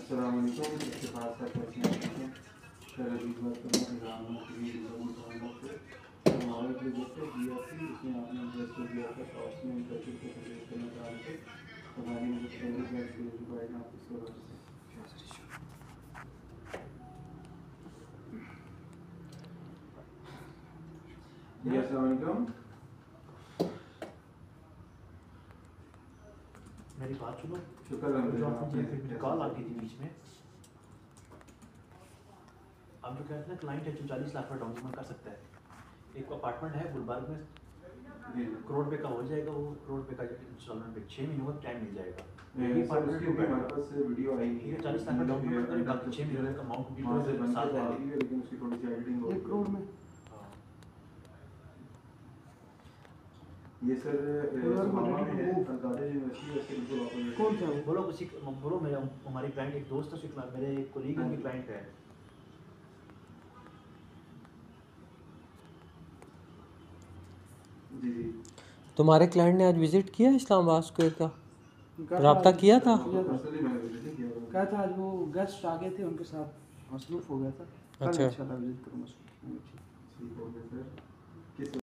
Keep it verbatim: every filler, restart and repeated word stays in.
अस्सलाम वालेकुम। इसके बाद साथ कैसे हैं ठीक हैं। सर अभी बात करना एग्जाम के लिए से हमारे प्रोजेक्ट है जी आर सी, इसमें आपने इंटरेस्ट दिया था शॉर्ट्स में इंटरेस्ट को प्रोजेक्ट करना चाह रहे थे, तो हमारी मुझे पहले बैच दे पाएगा आप इसके बाद से। जी अस्सलाम वालेकुम। मेरी बात सुनो। शुक्र है कॉल आ गई थी बीच में। आप जो कहते हैं ना क्लाइंट है जो चालीस लाख का डाउन पेमेंट कर सकता है, एक अपार्टमेंट है गुलबर्ग में, करोड़ रुपए का हो जाएगा, वो करोड़ रुपए का इंस्टॉलमेंट पे छः महीनों का टाइम मिल जाएगा। सर उसकी भी हमारे पास वीडियो आई नहीं है। चालीस लाख का डाउन पेमेंट करें, बाकी छः महीने का अमाउंट वहाँ से बन के आ रही है, लेकिन उसकी थोड़ी सी एडिटिंग हो एक करोड़ में। ये सर सुमामा में है, अलकादा यूनिवर्सिटी है सर, जो कौन सा बोलो उसी बोलो। मेरा हमारी क्लाइंट एक दोस्त है, मेरे एक कोलीग की क्लाइंट है। जी जी। तुम्हारे क्लाइंट ने आज विजिट किया इस्लामाबाद स्क्वायर का, राब्ता किया था? कहा था आज वो गेस्ट आ गए थे, उनके साथ मसरूफ हो गया था। अच्छा, इंशाल्लाह विजिट करूँगा। ठीक हो गया सर। किस